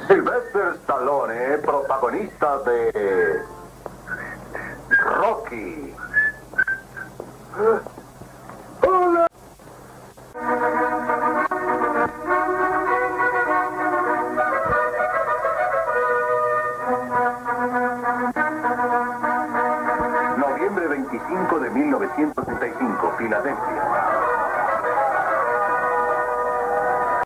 Sylvester Stallone, protagonista de Rocky. ¡Hola! Noviembre 25 de 1935, Filadelfia.